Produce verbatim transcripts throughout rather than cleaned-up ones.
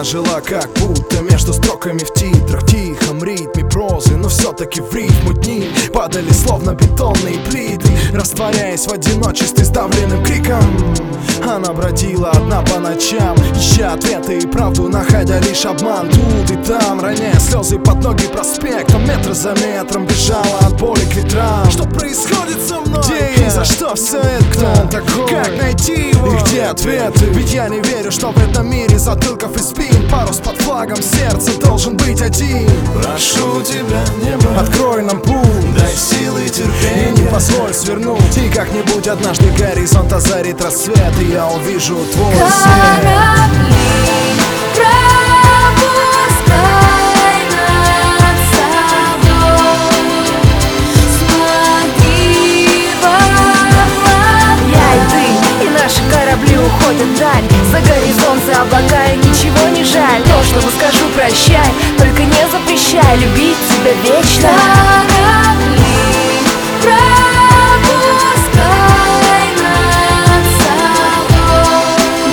жила как будто между строками в титрах, в тихом ритме прозы, но все-таки в рифму дни падали словно бетонные плиты, растворяясь в одиночестве сдавленным криком. Она бродила одна по ночам, ища ответы и правду, находя лишь обман тут и там, роняя слезы под ноги проспектом. Метр за метром бежала от боли к ветрам. Что происходит со мной? Где и за что все это? Кто он такой? Как найти его? И где ответы? Ведь я не верю, что в этом мире затылков и спин парус под флагом сердца должен быть один. Прошу тебя, небо, открой нам путь, дай силы и терпения, и не позволь свернуть. И как-нибудь однажды горизонт озарит рассвет, и я увижу твой свет. Корабли пропускай над собой, смотри в облака. Я и ты, и наши корабли уходят вдаль, за горизонт, за облака, и ничего не жаль. То, что скажу, прощай, только не запрещай любить тебя вечно. Корабли пропускай над собой,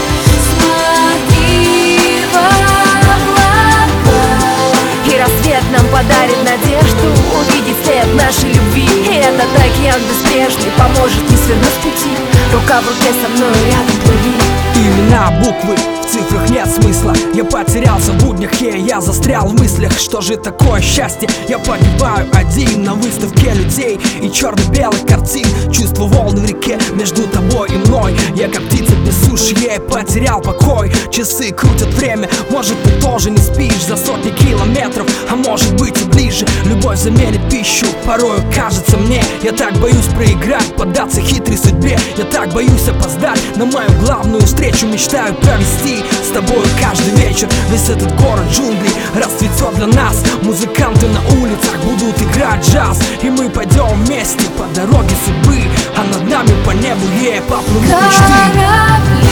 смотри в облака. И рассвет нам подарит надежду увидеть след нашей любви. И этот океан беспечный поможет не свернуть с пути. Рука в руке со мной рядом плыви. Имена, буквы, в цифрах нет смысла. Я потерялся в буднях, и я застрял в мыслях. Что же такое счастье? Я погибаю один на выставке людей и черно-белых картин. Чувство волны в реке между тобой и мной. Я как птица без суши, я потерял покой. Часы крутят время, может ты тоже не спишь за сотни километров, а может быть и ближе. Любовь заменит пищу, порою кажется мне. Я так боюсь проиграть, поддаться хитрой судьбе. Я так боюсь опоздать на мою главную встречу. Мечтаю провести с тобой каждый вечер. Весь этот город джунглей расцветет для нас. Музыканты на улицах будут играть джаз, и мы пойдем вместе по дороге судьбы, а над нами по небу ей поплывут мечты. Корабли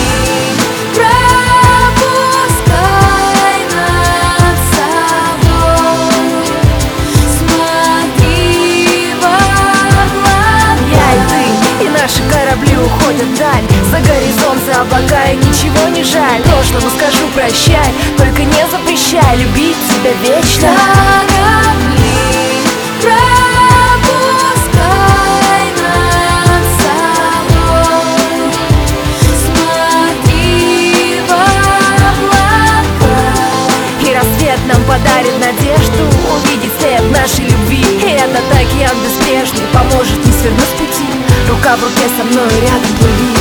пропускай над собой, смотри в облака. Я и ты, и наши корабли уходят вдаль, за горизонт, за облака, и ничего не жаль. То, что скажу, прощай, только не запрещай любить тебя вечно. Корабли пропускай над собой, смотри в облака. И рассвет нам подарит надежду увидеть след нашей любви. И этот океан беспечный поможет не свернуть с пути. Рука в руке со мной рядом плыви.